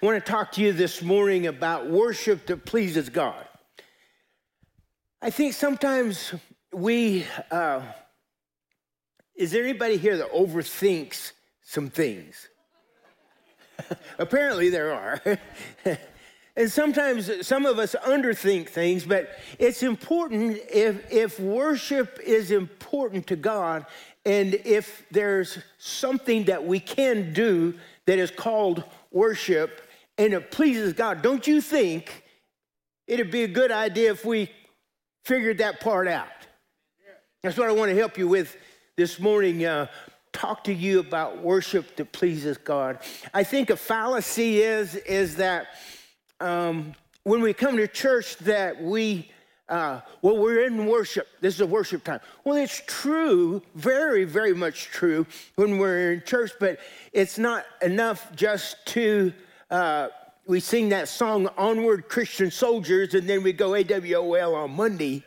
want to talk to you this morning about worship that pleases God. I think sometimes is there anybody here that overthinks some things? Apparently there are. And sometimes some of us underthink things, but it's important if worship is important to God, and if there's something that we can do that is called worship and it pleases God, don't you think it'd be a good idea if we figured that part out? That's what I want to help you with this morning. Talk to you about worship that pleases God. I think a fallacy is that when we come to church that we're in worship. This is a worship time. Well, it's true, very, very much true when we're in church, but it's not enough just to, we sing that song, Onward Christian Soldiers, and then we go AWOL on Monday.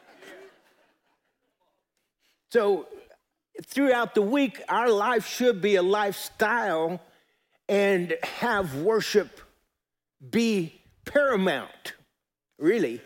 So throughout the week, our life should be a lifestyle and have worship be paramount, really,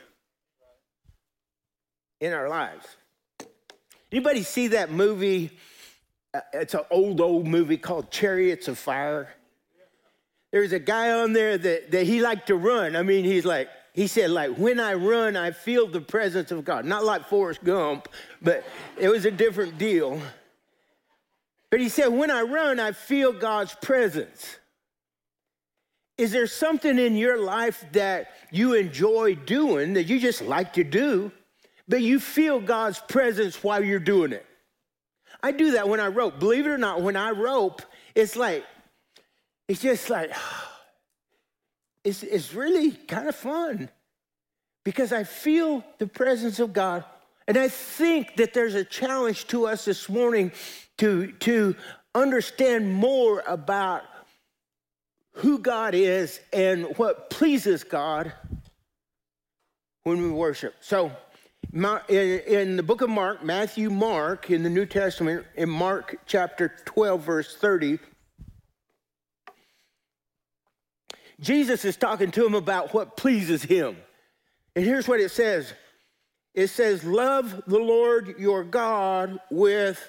in our lives. Anybody see that movie? It's an old movie called Chariots of Fire. There's a guy on there that he liked to run. I mean, he said, when I run, I feel the presence of God. Not like Forrest Gump, but it was a different deal. But he said, when I run, I feel God's presence. Is there something in your life that you enjoy doing, that you just like to do, but you feel God's presence while you're doing it? I do that when I rope. Believe it or not, when I rope, it's really kind of fun because I feel the presence of God. And I think that there's a challenge to us this morning to understand more about who God is and what pleases God when we worship. So in the book of Mark, Mark, in the New Testament, in Mark chapter 12, verse 30, Jesus is talking to him about what pleases him. And here's what it says. It says, love the Lord your God with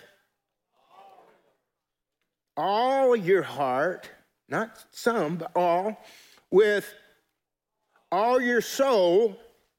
all your heart, not some, but all, with all your soul,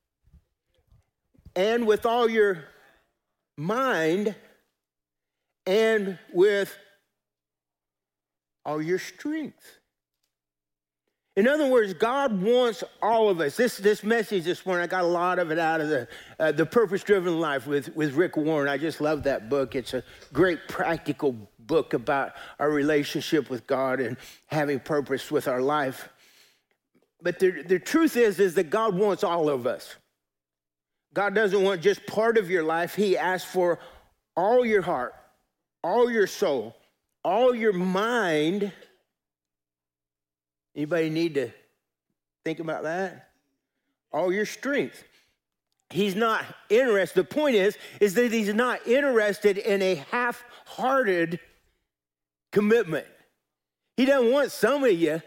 and with all your mind, and with all your strength. In other words, God wants all of us. This message this morning, I got a lot of it out of the Purpose-Driven Life with Rick Warren. I just love that book. It's a great practical book about our relationship with God and having purpose with our life. But the truth is that God wants all of us. God doesn't want just part of your life. He asks for all your heart, all your soul, all your mind. Anybody need to think about that? All your strength. He's not interested. The point is that he's not interested in a half-hearted commitment. He doesn't want some of you.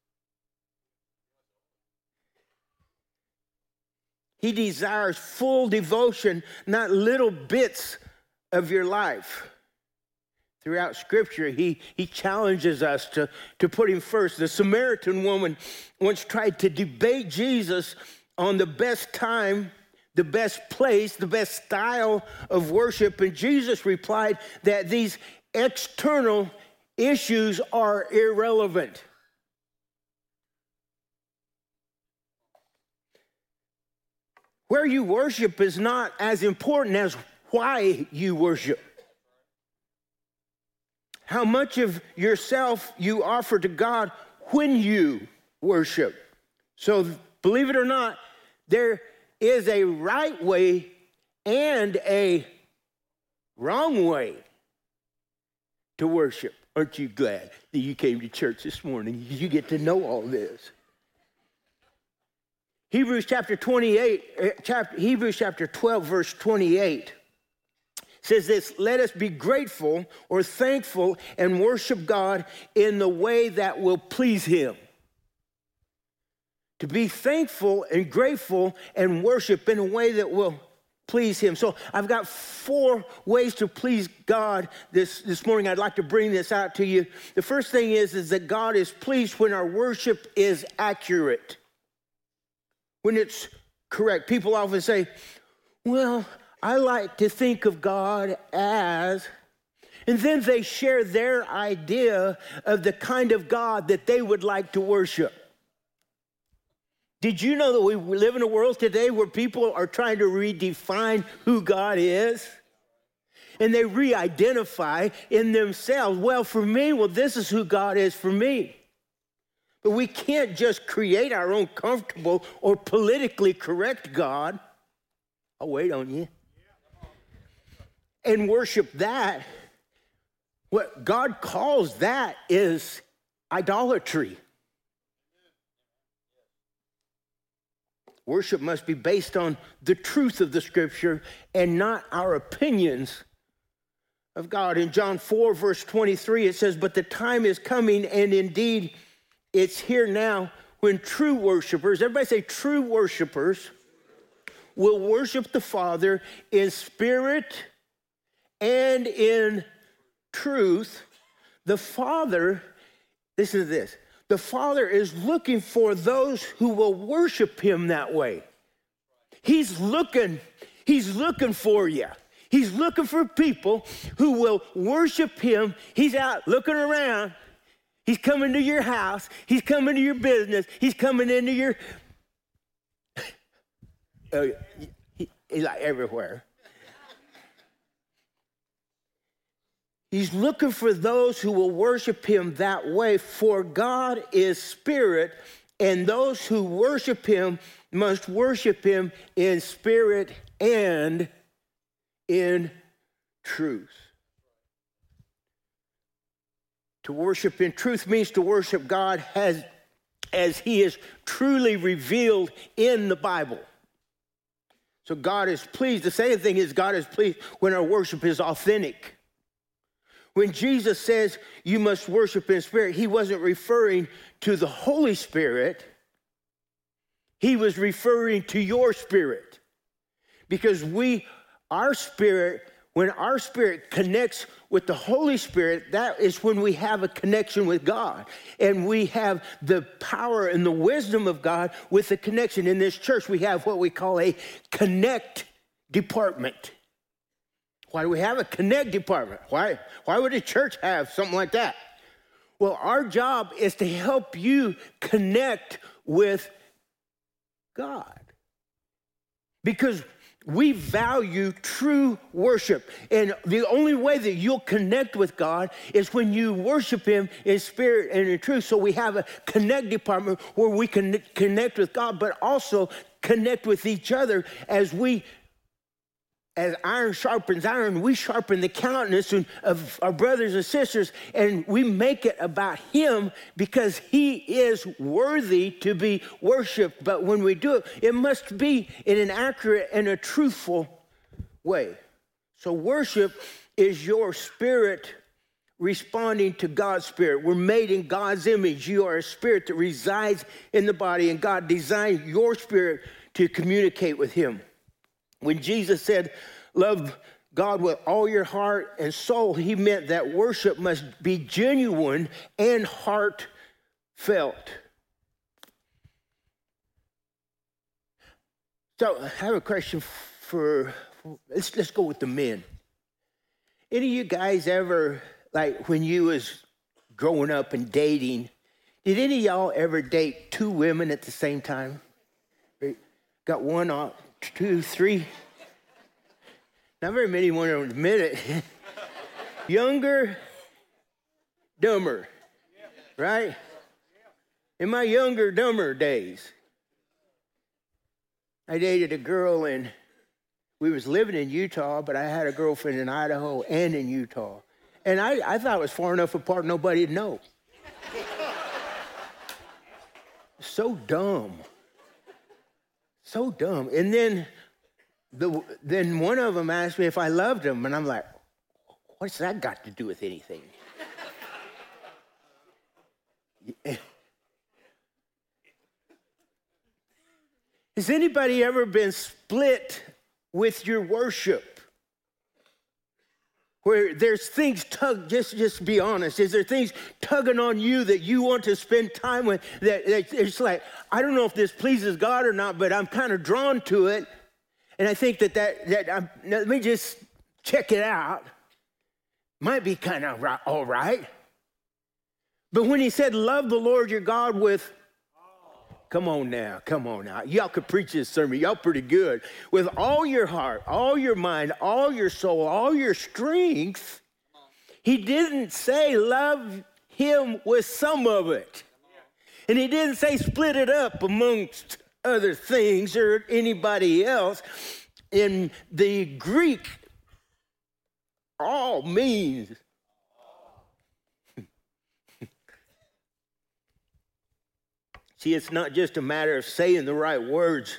He desires full devotion, not little bits of your life. Throughout Scripture, he challenges us to put him first. The Samaritan woman once tried to debate Jesus on the best time, the best place, the best style of worship, and Jesus replied that these external issues are irrelevant. Where you worship is not as important as why you worship. How much of yourself you offer to God when you worship. So believe it or not, there is a right way and a wrong way to worship. Aren't you glad that you came to church this morning? You get to know all this. Hebrews chapter 12, verse 28 says this: let us be grateful or thankful and worship God in the way that will please him. to be thankful and grateful and worship in a way that will please him. So I've got 4 ways to please God this morning. I'd like to bring this out to you. The first thing is that God is pleased when our worship is accurate, when it's correct. People often say, well, I like to think of God as, and then they share their idea of the kind of God that they would like to worship. Did you know that we live in a world today where people are trying to redefine who God is? And they re-identify in themselves. Well, for me, this is who God is for me. But we can't just create our own comfortable or politically correct God. I'll wait on you. And worship that. What God calls that is idolatry. Worship must be based on the truth of the Scripture and not our opinions of God. In John 4, verse 23, it says, but the time is coming, and indeed it's here now, when true worshipers, everybody say true worshipers, will worship the Father in spirit and in truth. The Father, listen to this, the Father is looking for those who will worship him that way. He's looking for you. He's looking for people who will worship him. He's out looking around. He's coming to your house. He's coming to your business. He's coming into your, he's like everywhere. He's looking for those who will worship him that way, for God is spirit, and those who worship him must worship him in spirit and in truth. To worship in truth means to worship God as he is truly revealed in the Bible. So God is pleased. The second thing is God is pleased when our worship is authentic. When Jesus says you must worship in spirit, he wasn't referring to the Holy Spirit. He was referring to your spirit. Because when our spirit connects with the Holy Spirit, that is when we have a connection with God. And we have the power and the wisdom of God with the connection. In this church, we have what we call a connect department. Why do we have a connect department? Why would a church have something like that? Well, our job is to help you connect with God. Because we value true worship. And the only way that you'll connect with God is when you worship him in spirit and in truth. So we have a connect department where we can connect with God, but also connect with each other as iron sharpens iron, we sharpen the countenance of our brothers and sisters, and we make it about him because he is worthy to be worshiped. But when we do it, it must be in an accurate and a truthful way. So worship is your spirit responding to God's spirit. We're made in God's image. You are a spirit that resides in the body, and God designed your spirit to communicate with him. When Jesus said, love God with all your heart and soul, he meant that worship must be genuine and heartfelt. So I have a question let's go with the men. Any of you guys ever, like when you was growing up and dating, did any of y'all ever date 2 women at the same time? Got 1, 2, 3. Not very many want to admit it. Younger, dumber, right? In my younger, dumber days, I dated a girl and we was living in Utah, but I had a girlfriend in Idaho and in Utah. And I thought it was far enough apart nobody'd know. So dumb. So dumb. And then one of them asked me if I loved him, and I'm like, what's that got to do with anything? Has anybody ever been split with your worship? Where there's things just be honest. Is there things tugging on you that you want to spend time with that it's like, I don't know if this pleases God or not, but I'm kind of drawn to it. And I think let me just check it out. Might be kind of all right. But when he said, love the Lord your God with, come on now. Y'all could preach this sermon. Y'all pretty good. With all your heart, all your mind, all your soul, all your strength. He didn't say love him with some of it. And he didn't say split it up amongst other things or anybody else. In the Greek, all means see, it's not just a matter of saying the right words.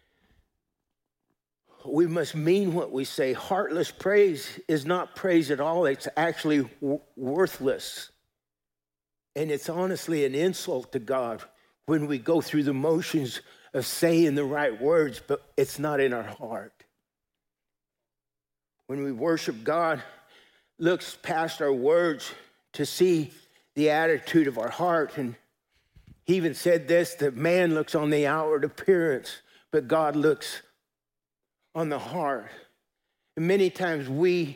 We must mean what we say. Heartless praise is not praise at all. It's actually worthless. And it's honestly an insult to God when we go through the motions of saying the right words, but it's not in our heart. When we worship, God looks past our words to see the attitude of our heart. And he even said this, that man looks on the outward appearance, but God looks on the heart. And many times we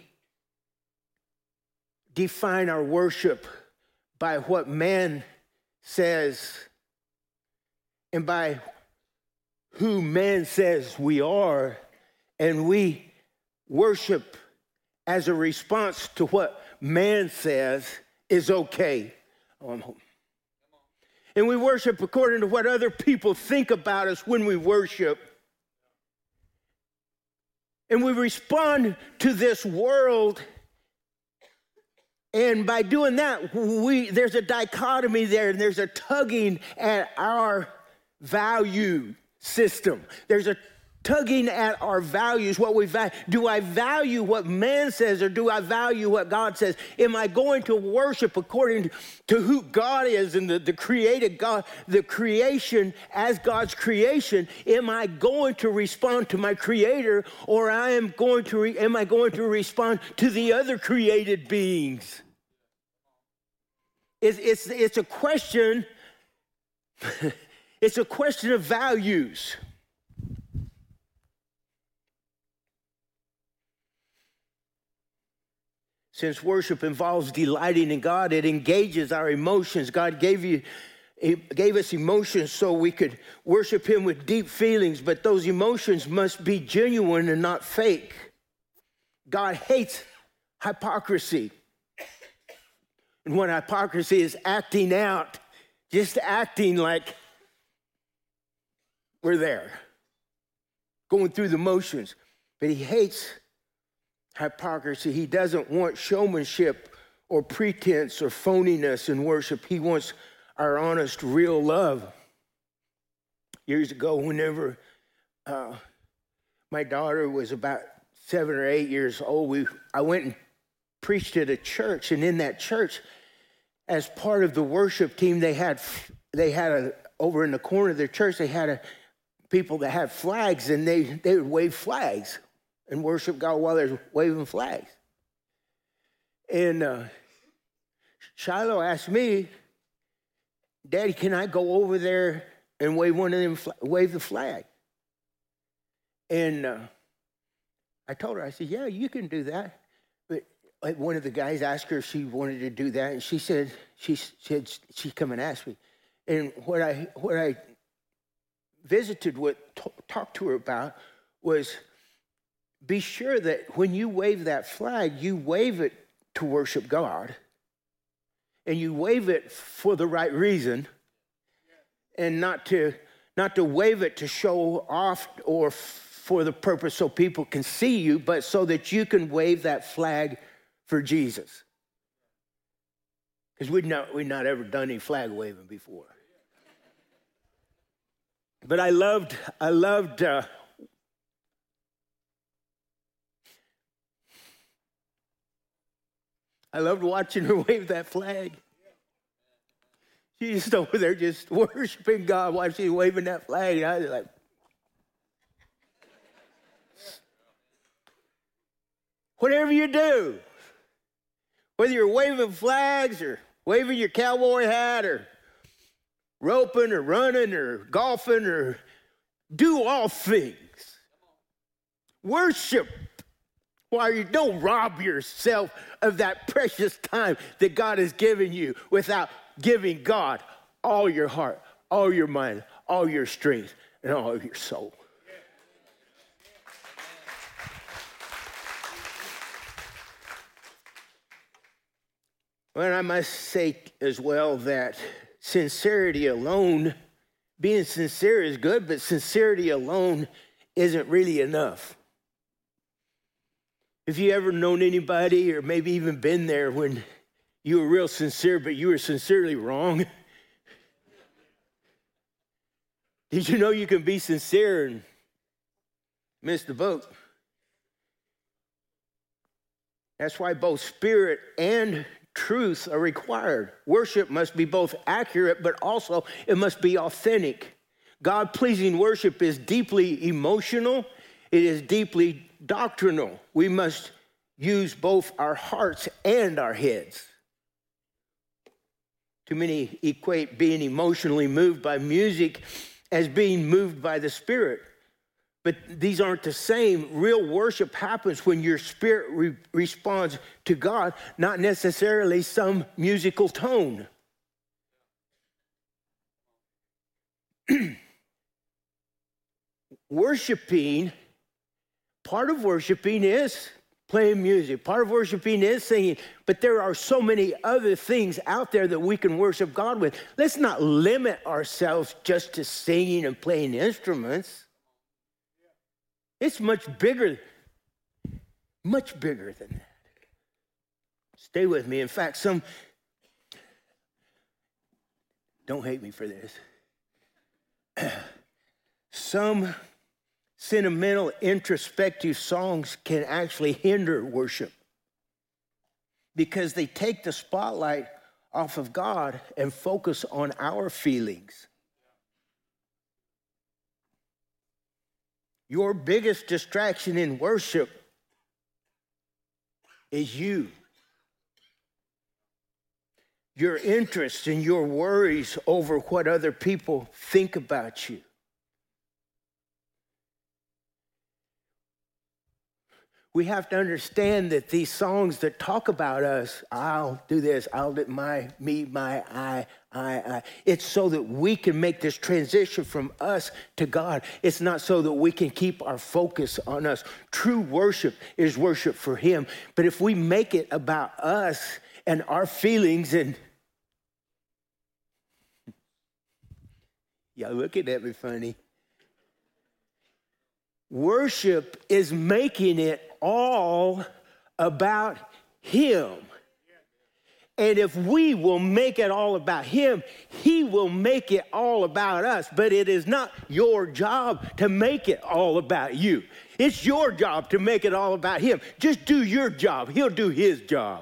define our worship by what man says and by who man says we are, and we worship as a response to what man says is okay. And we worship according to what other people think about us when we worship. And we respond to this world. And by doing that, there's a dichotomy there, and there's a tugging at our value system. There's a tugging at our values, what we value. Do I value what man says, or do I value what God says? Am I going to worship according to who God is and the created God, the creation as God's creation? Am I going to respond to my Creator, or am I going to respond to the other created beings? It's a question. It's a question of values. Since worship involves delighting in God, it engages our emotions. God gave us emotions so we could worship him with deep feelings, but those emotions must be genuine and not fake. God hates hypocrisy. And what hypocrisy is, acting out, just acting like we're there, going through the motions. But he hates hypocrisy. He doesn't want showmanship or pretense or phoniness in worship. He wants our honest, real love. Years ago, whenever my daughter was about 7 or 8 years old, I went and preached at a church, and in that church, as part of the worship team, they had over in the corner of their church, they had people that had flags, and they would wave flags and worship God while they're waving flags. And Shiloh asked me, Daddy, can I go over there and wave one of them, wave the flag? And I told her, I said, yeah, you can do that. But like, one of the guys asked her if she wanted to do that, and she said she'd come and ask me. And what I visited with, talked to her about, was be sure that when you wave that flag, you wave it to worship God, and you wave it for the right reason, and not to wave it to show off or for the purpose so people can see you, but so that you can wave that flag for Jesus. Because we'd not ever done any flag waving before. But I loved watching her wave that flag. She's just over there just worshiping God while she's waving that flag. And I was like, whatever you do, whether you're waving flags or waving your cowboy hat or roping or running or golfing or do all things. Worship while you don't rob yourself of that precious time that God has given you without giving God all your heart, all your mind, all your strength, and all of your soul. Well, I must say as well that sincerity alone, being sincere is good, but sincerity alone isn't really enough. If you ever known anybody or maybe even been there when you were real sincere, but you were sincerely wrong, did you know you can be sincere and miss the boat? That's why both spirit and truth are required. Worship must be both accurate, but also it must be authentic. God-pleasing worship is deeply emotional. It is deeply doctrinal. We must use both our hearts and our heads. Too many equate being emotionally moved by music as being moved by the Spirit. But these aren't the same. Real worship happens when your spirit responds to God, not necessarily some musical tone. Part of worshiping is playing music. Part of worshiping is singing. But there are so many other things out there that we can worship God with. Let's not limit ourselves just to singing and playing instruments. It's much bigger than that. Stay with me. In fact, don't hate me for this. Some sentimental, introspective songs can actually hinder worship because they take the spotlight off of God and focus on our feelings. Your biggest distraction in worship is you. Your interests and your worries over what other people think about you. We have to understand that these songs that talk about us, I'll do this, I'll do me, my, I. It's so that we can make this transition from us to God. It's not so that we can keep our focus on us. True worship is worship for Him. But if we make it about us and our feelings and y'all looking at me funny. Worship is making it all about Him. And if we will make it all about Him, He will make it all about us. But it is not your job to make it all about you. It's your job to make it all about Him. Just do your job. He'll do His job.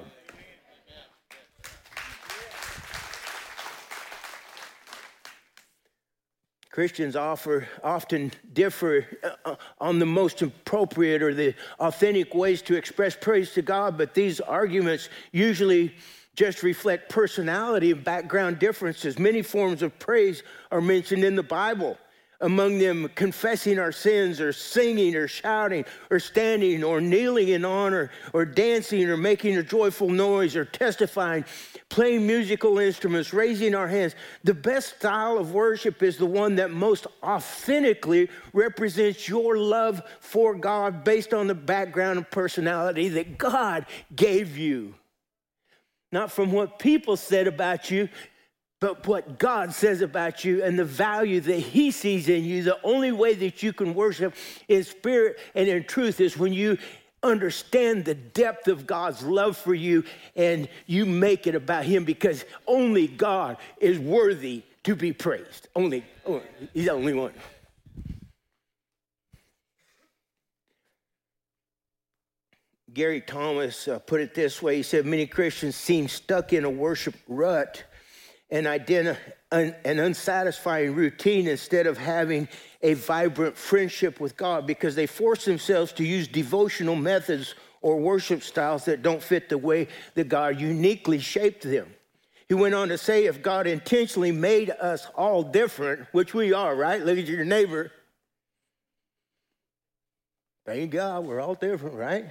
Christians often differ on the most appropriate or the authentic ways to express praise to God, but these arguments usually just reflect personality and background differences. Many forms of praise are mentioned in the Bible. Among them, confessing our sins or singing or shouting or standing or kneeling in honor or dancing or making a joyful noise or testifying, playing musical instruments, raising our hands. The best style of worship is the one that most authentically represents your love for God based on the background and personality that God gave you. Not from what people said about you, but what God says about you and the value that He sees in you. The only way that you can worship in spirit and in truth is when you understand the depth of God's love for you and you make it about Him, because only God is worthy to be praised. He's the only one. Gary Thomas put it this way. He said, many Christians seem stuck in a worship rut and an unsatisfying routine instead of having a vibrant friendship with God, because they force themselves to use devotional methods or worship styles that don't fit the way that God uniquely shaped them. He went on to say, if God intentionally made us all different, which we are, right? Look at your neighbor. Thank God we're all different, right?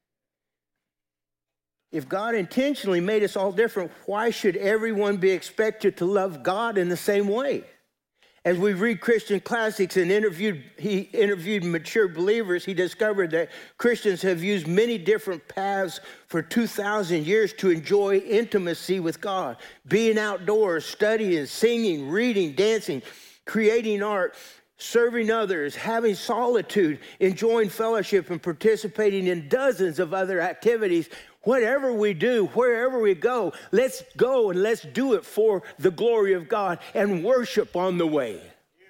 If God intentionally made us all different, why should everyone be expected to love God in the same way? As we read Christian classics and he interviewed mature believers, he discovered that Christians have used many different paths for 2,000 years to enjoy intimacy with God. Being outdoors, studying, singing, reading, dancing, creating art, serving others, having solitude, enjoying fellowship, and participating in dozens of other activities. Whatever we do, wherever we go and let's do it for the glory of God and worship on the way.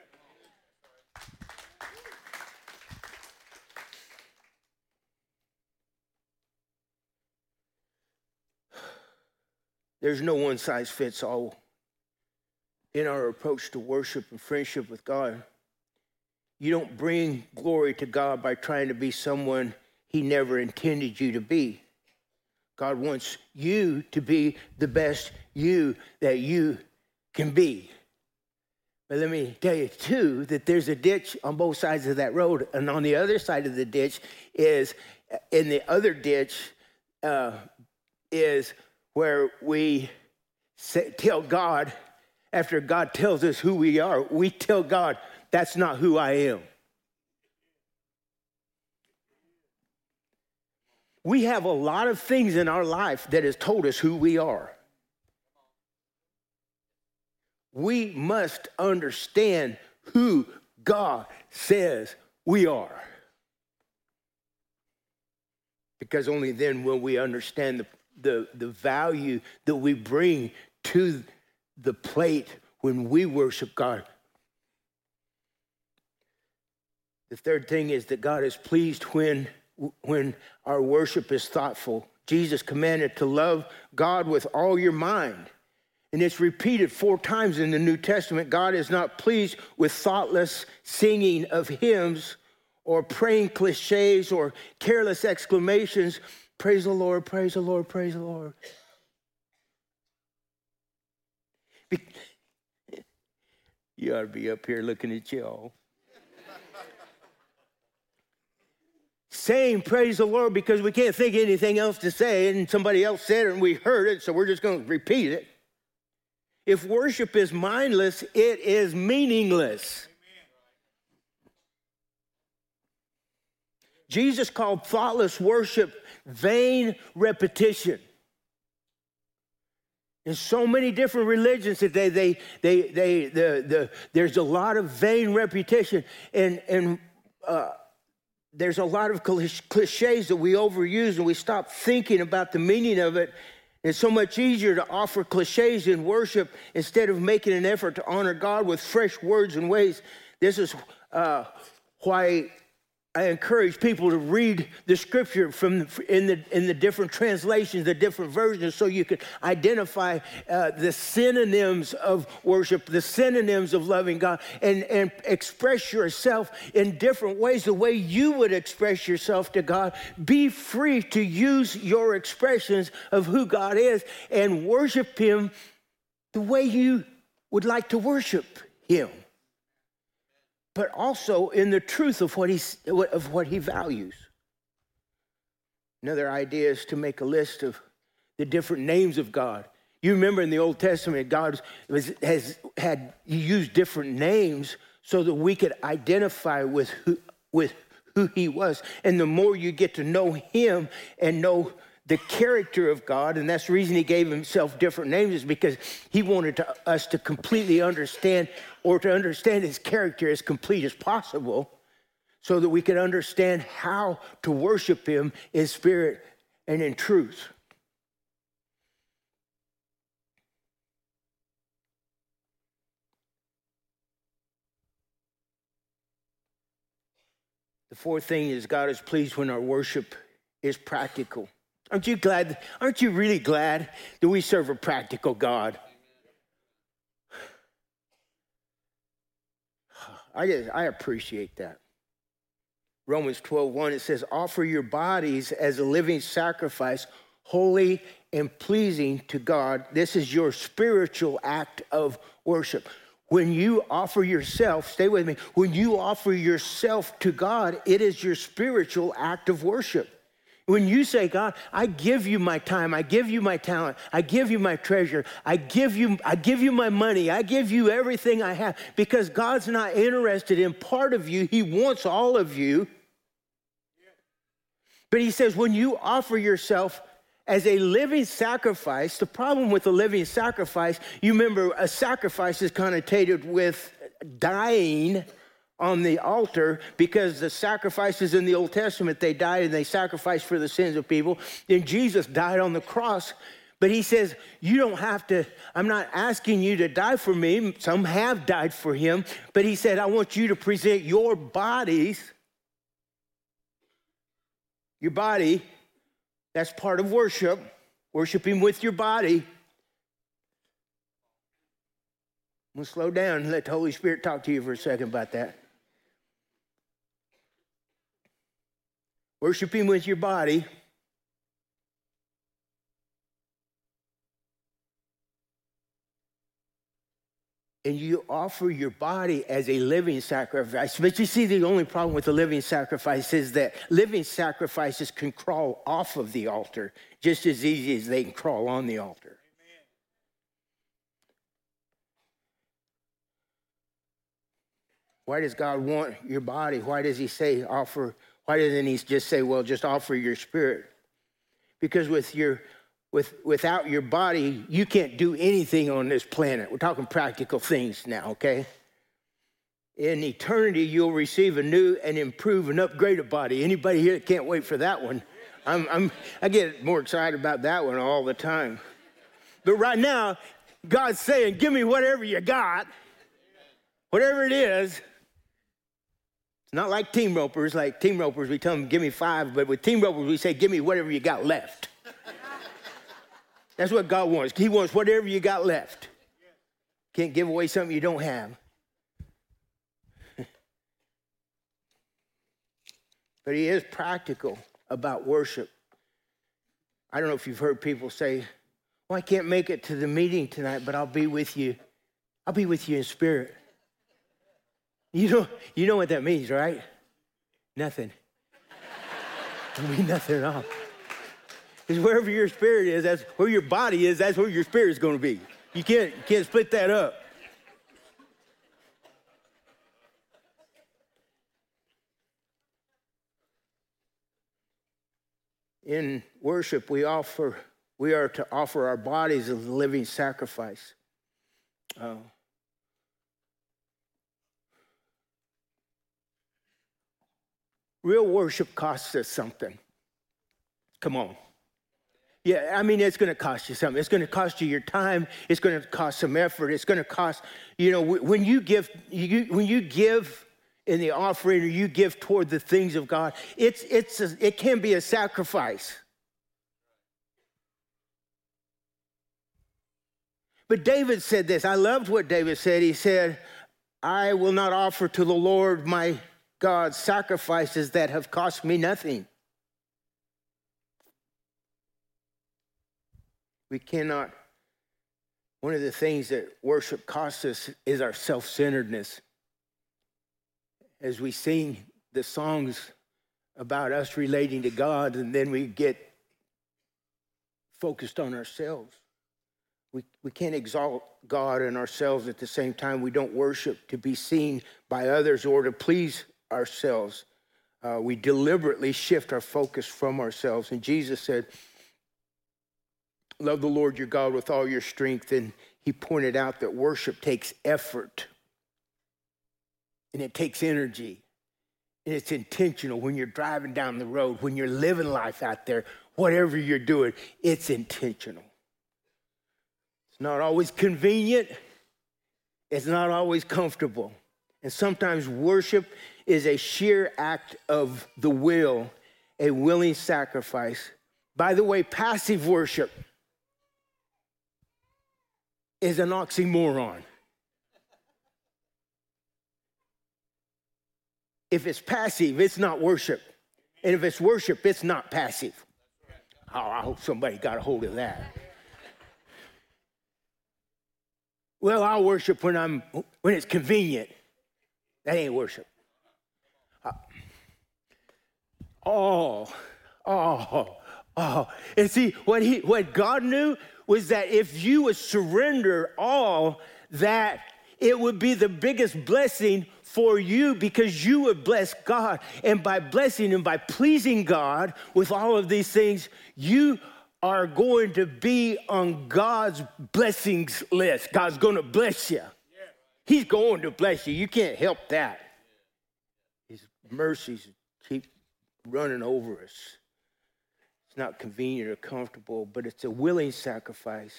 There's no one size fits all in our approach to worship and friendship with God. You don't bring glory to God by trying to be someone he never intended you to be. God wants you to be the best you that you can be. But let me tell you, too, that there's a ditch on both sides of that road. And on the other side of the ditch is where we tell God, after God tells us who we are, we tell God, that's not who I am. We have a lot of things in our life that has told us who we are. We must understand who God says we are. Because only then will we understand the value that we bring to the plate when we worship God. The third thing is that God is pleased when our worship is thoughtful. Jesus commanded to love God with all your mind. And it's repeated 4 times in the New Testament. God is not pleased with thoughtless singing of hymns or praying cliches or careless exclamations. Praise the Lord, praise the Lord, praise the Lord. You ought to be up here looking at y'all. Saying praise the Lord because we can't think of anything else to say and somebody else said it and we heard it, so we're just going to repeat it. If worship is mindless, it is meaningless. Jesus called thoughtless worship vain repetition. In so many different religions today, there's a lot of vain repetition and there's a lot of cliches that we overuse and we stop thinking about the meaning of it. It's so much easier to offer cliches in worship instead of making an effort to honor God with fresh words and ways. This is why I encourage people to read the scripture in the different translations, the different versions, so you can identify the synonyms of worship, the synonyms of loving God, and express yourself in different ways, the way you would express yourself to God. Be free to use your expressions of who God is and worship him the way you would like to worship him, but also in the truth of what he values. Another idea is to make a list of the different names of God. You remember in the Old Testament, God he used different names so that we could identify with who he was. And the more you get to know him and know the character of God, and that's the reason he gave himself different names, is because he wanted us to completely understand, or to understand his character as complete as possible, so that we could understand how to worship him in spirit and in truth. The fourth thing is God is pleased when our worship is practical. Aren't you really glad that we serve a practical God? I appreciate that. Romans 12:1, it says, offer your bodies as a living sacrifice, holy and pleasing to God. This is your spiritual act of worship. When you offer yourself, stay with me, when you offer yourself to God, it is your spiritual act of worship. When you say, God, I give you my time, I give you my talent, I give you my treasure, I give you my money, I give you everything I have, because God's not interested in part of you, he wants all of you. But he says, when you offer yourself as a living sacrifice, the problem with a living sacrifice, you remember a sacrifice is connotated with dying on the altar, because the sacrifices in the Old Testament, they died and they sacrificed for the sins of people. Then Jesus died on the cross. But he says, you don't have to, I'm not asking you to die for me. Some have died for him. But he said, I want you to present your bodies. Your body, that's part of worship. Worship him with your body. I'm going to slow down and let the Holy Spirit talk to you for a second about that. Worship him with your body. And you offer your body as a living sacrifice. But you see, the only problem with the living sacrifice is that living sacrifices can crawl off of the altar just as easy as they can crawl on the altar. Amen. Why does God want your body? Why does he say offer? Why doesn't he just say, well, just offer your spirit? Because without your body, you can't do anything on this planet. We're talking practical things now, okay? In eternity, you'll receive a new and improved and upgraded body. Anybody here that can't wait for that one? I get more excited about that one all the time. But right now, God's saying, give me whatever you got, whatever it is. It's not like team ropers. Like team ropers, we tell them, give me 5. But with team ropers, we say, give me whatever you got left. That's what God wants. He wants whatever you got left. Can't give away something you don't have. But he is practical about worship. I don't know if you've heard people say, well, I can't make it to the meeting tonight, but I'll be with you. I'll be with you in spirit. You know what that means, right? Nothing. It means nothing at all. Because wherever your spirit is, that's where your body is, that's where your spirit is going to be. You can't split that up. In worship, we are to offer our bodies as a living sacrifice. Real worship costs us something. Come on. Yeah, I mean, it's going to cost you something. It's going to cost you your time. It's going to cost some effort. It's going to cost, when you give in the offering or you give toward the things of God, it can be a sacrifice. But David said this. I loved what David said. He said, I will not offer to the Lord my God sacrifices that have cost me nothing. We cannot, one of the things that worship costs us is our self-centeredness. As we sing the songs about us relating to God, and then we get focused on ourselves. We can't exalt God and ourselves at the same time. We don't worship to be seen by others or to please ourselves. We deliberately shift our focus from ourselves. And Jesus said, love the Lord your God with all your strength. And he pointed out that worship takes effort. And it takes energy. And it's intentional when you're driving down the road, when you're living life out there, whatever you're doing, it's intentional. It's not always convenient. It's not always comfortable. And sometimes worship is a sheer act of the will, a willing sacrifice. By the way, passive worship is an oxymoron. If it's passive, it's not worship. And if it's worship, it's not passive. Oh, I hope somebody got a hold of that. Well, I'll worship when it's convenient. That ain't worship. And see, what God knew was that if you would surrender all, that it would be the biggest blessing for you, because you would bless God. And by blessing and by pleasing God with all of these things, you are going to be on God's blessings list. God's going to bless you. He's going to bless you. You can't help that. His mercies keep running over us. It's not convenient or comfortable, but it's a willing sacrifice.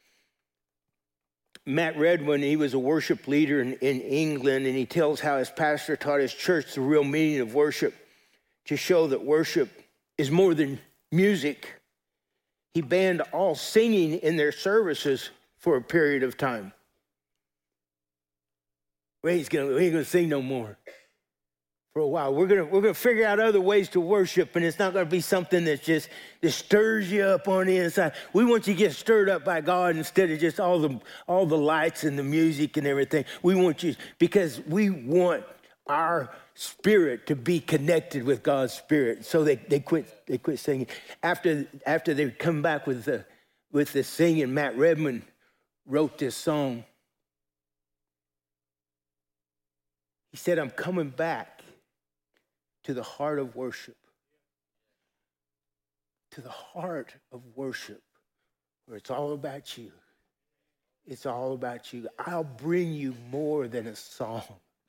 Matt Redman, he was a worship leader in England, and he tells how his pastor taught his church the real meaning of worship, to show that worship is more than music. He banned all singing in their services for a period of time. We ain't gonna sing no more for a while. We're gonna figure out other ways to worship, and it's not gonna be something that stirs you up on the inside. We want you to get stirred up by God instead of just all the lights and the music and everything. We want you, because we want our spirit to be connected with God's spirit. So they quit singing. After they come back with the singing, Matt Redman wrote this song. He said, I'm coming back to the heart of worship. To the heart of worship, where it's all about you. It's all about you. I'll bring you more than a song.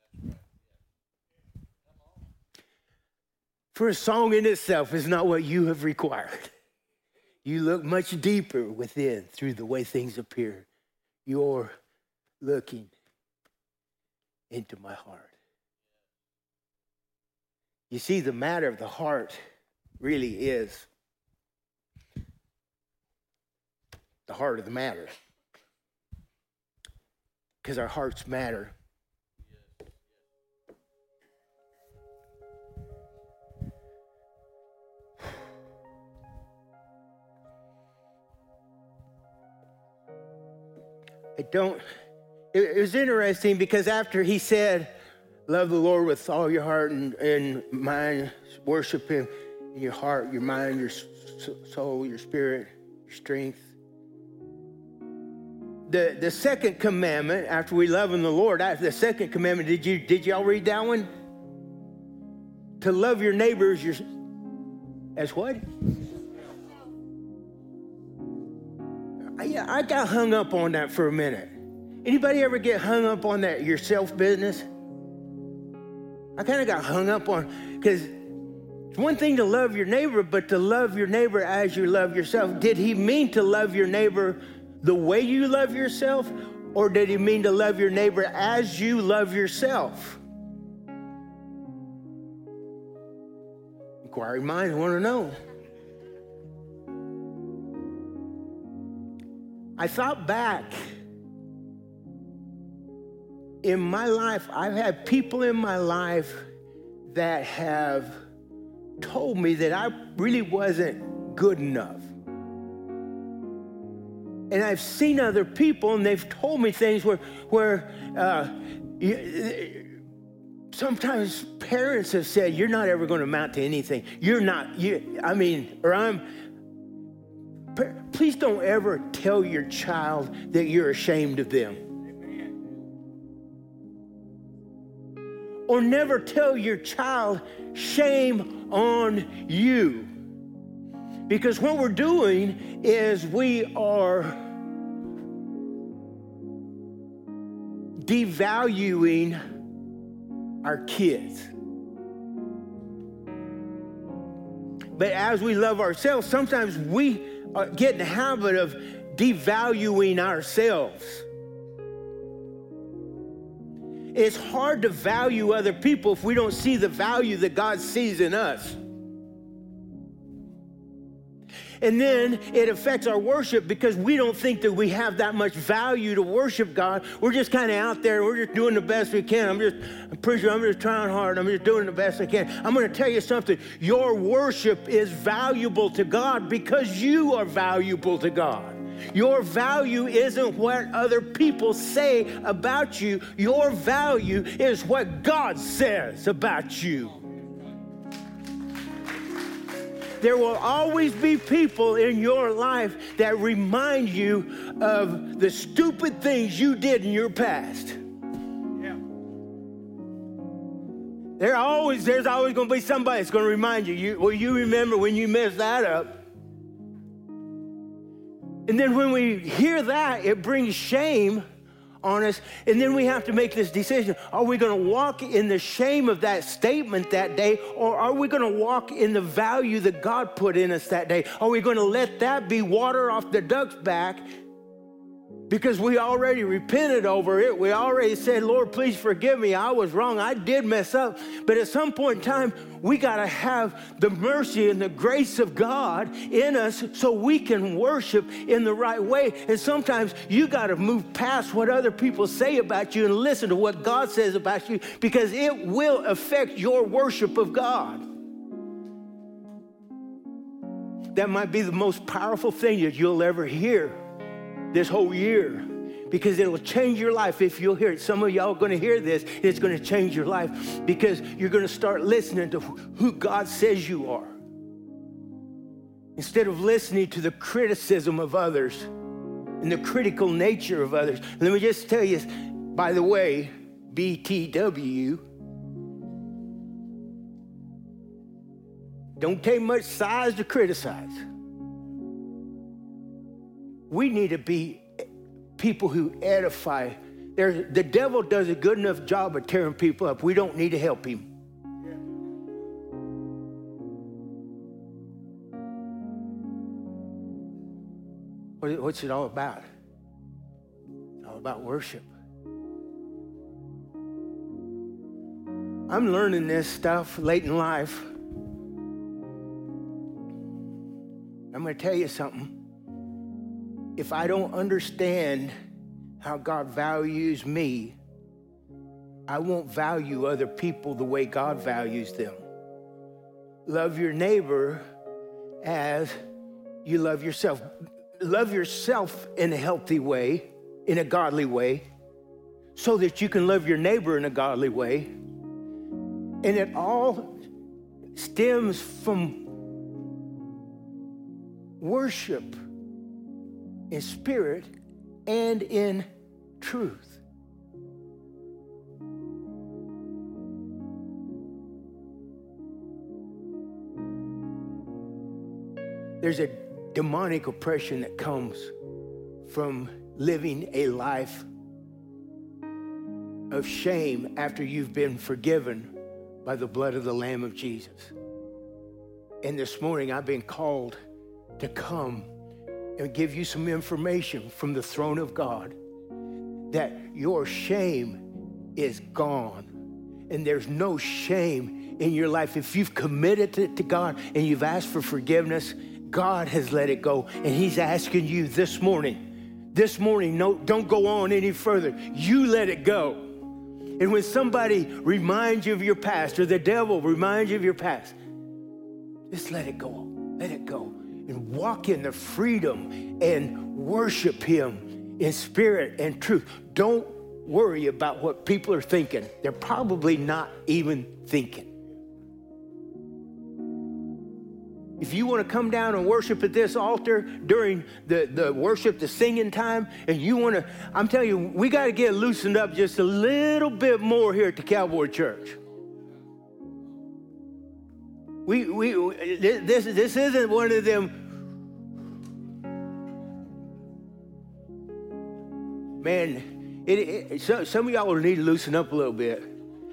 For a song in itself is not what you have required. You look much deeper within through the way things appear. You're looking into my heart. You see, the matter of the heart really is the heart of the matter. Because our hearts matter. It was interesting, because after he said, love the Lord with all your heart and mind, worship him in your heart, your mind, your soul, your spirit, your strength. The second commandment, after we love the Lord, the second commandment, did y'all read that one? To love your neighbors as what? I got hung up on that for a minute. Anybody ever get hung up on that yourself business? I kind of got hung up on, because it's one thing to love your neighbor, but to love your neighbor as you love yourself. Did he mean to love your neighbor the way you love yourself, or did he mean to love your neighbor as you love yourself? Inquiring minds want to know. I thought back. In my life, I've had people in my life that have told me that I really wasn't good enough. And I've seen other people, and they've told me things where sometimes parents have said, you're not ever going to amount to anything. Please don't ever tell your child that you're ashamed of them. Or never tell your child, shame on you. Because what we're doing is we are devaluing our kids. But as we love ourselves, sometimes we get in the habit of devaluing ourselves. It's hard to value other people if we don't see the value that God sees in us. And then it affects our worship because we don't think that we have that much value to worship God. We're just kind of out there. We're just doing the best we can. I'm just trying hard. I'm just doing the best I can. I'm going to tell you something. Your worship is valuable to God because you are valuable to God. Your value isn't what other people say about you. Your value is what God says about you. There will always be people in your life that remind you of the stupid things you did in your past. Yeah. There's always going to be somebody that's going to remind you. You remember when you messed that up. And then when we hear that, it brings shame on us. And then we have to make this decision. Are we going to walk in the shame of that statement that day? Or are we going to walk in the value that God put in us that day? Are we going to let that be water off the duck's back? Because we already repented over it. We already said, Lord, please forgive me. I was wrong. I did mess up. But at some point in time, we got to have the mercy and the grace of God in us so we can worship in the right way. And sometimes you got to move past what other people say about you and listen to what God says about you, because it will affect your worship of God. That might be the most powerful thing that you'll ever hear this whole year, because it'll change your life if you'll hear it. Some of y'all are going to hear this. It's going to change your life because you're going to start listening to who God says you are, instead of listening to the criticism of others and the critical nature of others. Let me just tell you, by the way, BTW, don't take much size to criticize. We need to be people who edify. The devil does a good enough job of tearing people up. We don't need to help him. What's it all about? It's all about worship. I'm learning this stuff late in life. I'm going to tell you something. If I don't understand how God values me, I won't value other people the way God values them. Love your neighbor as you love yourself. Love yourself in a healthy way, in a godly way, so that you can love your neighbor in a godly way. And it all stems from worship in spirit and in truth. There's a demonic oppression that comes from living a life of shame after you've been forgiven by the blood of the Lamb of Jesus. And this morning I've been called to come and give you some information from the throne of God that your shame is gone. And there's no shame in your life. If you've committed it to God and you've asked for forgiveness, God has let it go. And he's asking you this morning, no, don't go on any further. You let it go. And when somebody reminds you of your past, or the devil reminds you of your past, just let it go. Let it go. And walk in the freedom and worship him in spirit and truth. Don't worry about what people are thinking. They're probably not even thinking. If you want to come down and worship at this altar during the worship, the singing time, and you want to, I'm telling you, we got to get loosened up just a little bit more here at the Cowboy Church. This isn't one of them, man, some of y'all will need to loosen up a little bit.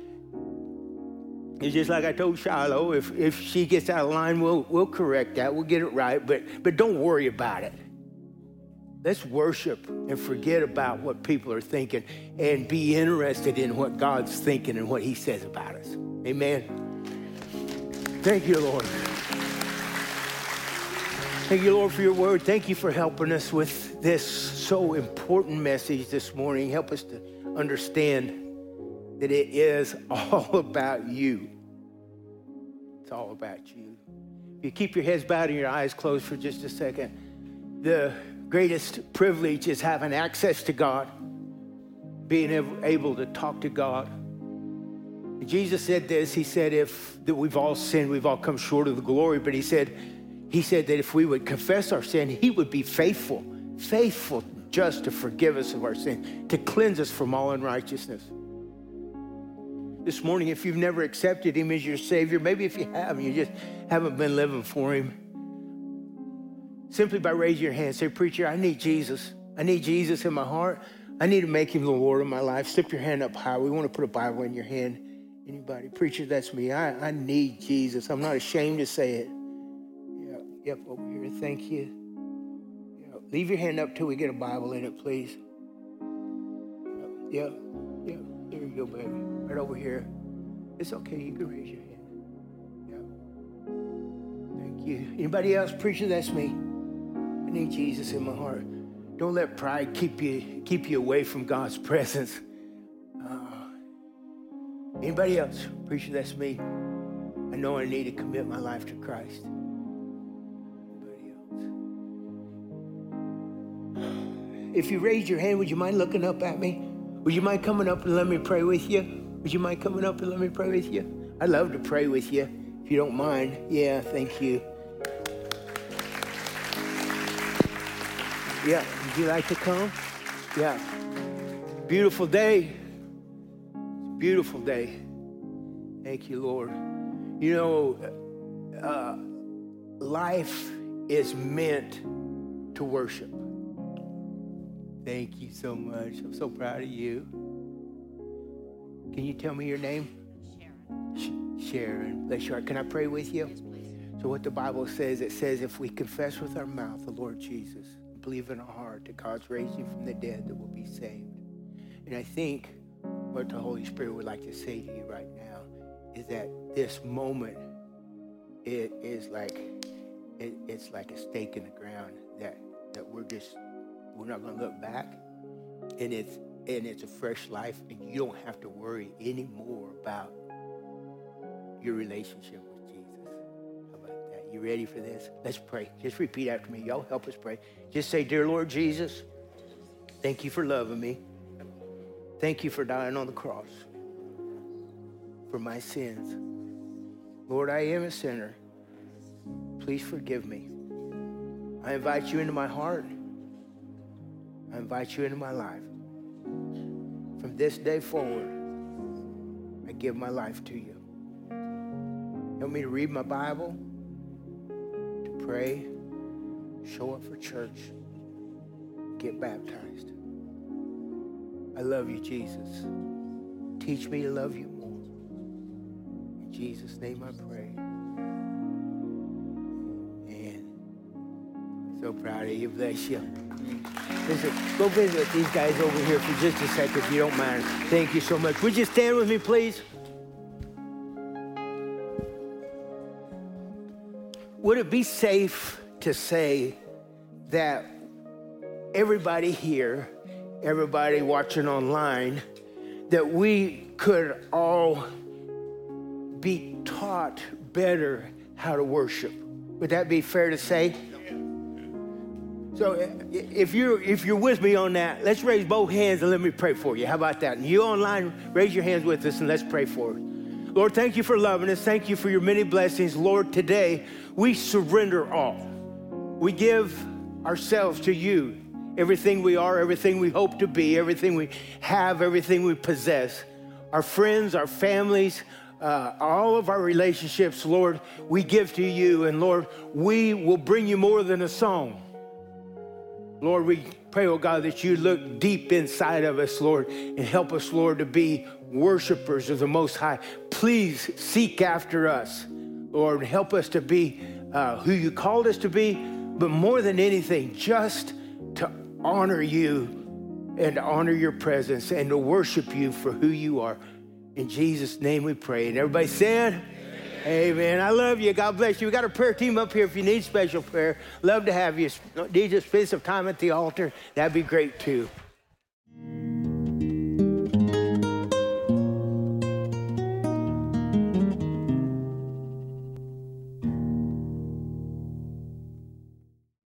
It's just like I told Shiloh, if she gets out of line, we'll correct that, we'll get it right, but don't worry about it. Let's worship and forget about what people are thinking and be interested in what God's thinking and what he says about us. Amen. Thank you, Lord. Thank you, Lord, for your word. Thank you for helping us with this so important message this morning. Help us to understand that it is all about you. It's all about you. If you keep your heads bowed and your eyes closed for just a second, the greatest privilege is having access to God, being able to talk to God. And Jesus said this, he said, that we've all sinned, we've all come short of the glory, but he said that if we would confess our sin, he would be faithful, just to forgive us of our sin, to cleanse us from all unrighteousness. This morning, if you've never accepted him as your Savior, maybe if you have, you just haven't been living for him, simply by raising your hand, say, preacher, I need Jesus. I need Jesus in my heart. I need to make him the Lord of my life. Slip your hand up high. We want to put a Bible in your hand. Anybody? Preacher, that's me. I need Jesus. I'm not ashamed to say it. Yep, over here. Thank you. Leave your hand up till we get a Bible in it, please. Yep. There you go, baby. Right over here. It's okay. You can raise your hand. Yep. Thank you. Anybody else? Preacher, that's me. I need Jesus in my heart. Don't let pride keep you away from God's presence. Anybody else? Preacher, that's me. I know I need to commit my life to Christ. If you raised your hand, would you mind looking up at me? Would you mind coming up and let me pray with you? Would you mind coming up and let me pray with you? I'd love to pray with you, if you don't mind. Yeah, thank you. Yeah, would you like to come? Yeah. Beautiful day. Beautiful day. Thank you, Lord. You know, life is meant to worship. Thank you so much. I'm so proud of you. Can you tell me your name? Sharon. Sharon. Bless your heart. Can I pray with you? Yes, please. So what the Bible says, it says if we confess with our mouth the Lord Jesus, believe in our heart that God's raised him from the dead, that we'll be saved. And I think what the Holy Spirit would like to say to you right now is that this moment, it's like a stake in the ground that we're not going to look back, and it's a fresh life, and you don't have to worry anymore about your relationship with Jesus. How about that? You ready for this? Let's pray. Just repeat after me. Y'all help us pray. Just say, dear Lord Jesus, thank you for loving me. Thank you for dying on the cross for my sins. Lord, I am a sinner. Please forgive me. I invite you into my heart. I invite you into my life. From this day forward, I give my life to you. Help me to read my Bible, to pray, show up for church, get baptized. I love you, Jesus. Teach me to love you more. In Jesus' name I pray. Man, I'm so proud of you. Bless you. Listen, go visit with these guys over here for just a second, if you don't mind. Thank you so much. Would you stand with me, please? Would it be safe to say that everybody here, everybody watching online, that we could all be taught better how to worship? Would that be fair to say? So if you're with me on that, let's raise both hands and let me pray for you. How about that? And you online, raise your hands with us and let's pray for it. Lord, thank you for loving us. Thank you for your many blessings. Lord, today we surrender all. We give ourselves to you. Everything we are, everything we hope to be, everything we have, everything we possess. Our friends, our families, all of our relationships, Lord, we give to you. And Lord, we will bring you more than a song. Lord, we pray, oh God, that you look deep inside of us, Lord, and help us, Lord, to be worshipers of the Most High. Please seek after us, Lord, help us to be who you called us to be, but more than anything, just to honor you and to honor your presence and to worship you for who you are. In Jesus' name we pray. And everybody said, Amen. I love you. God bless you. We got a prayer team up here if you need special prayer. Love to have you. Need to spend some time at the altar. That'd be great too.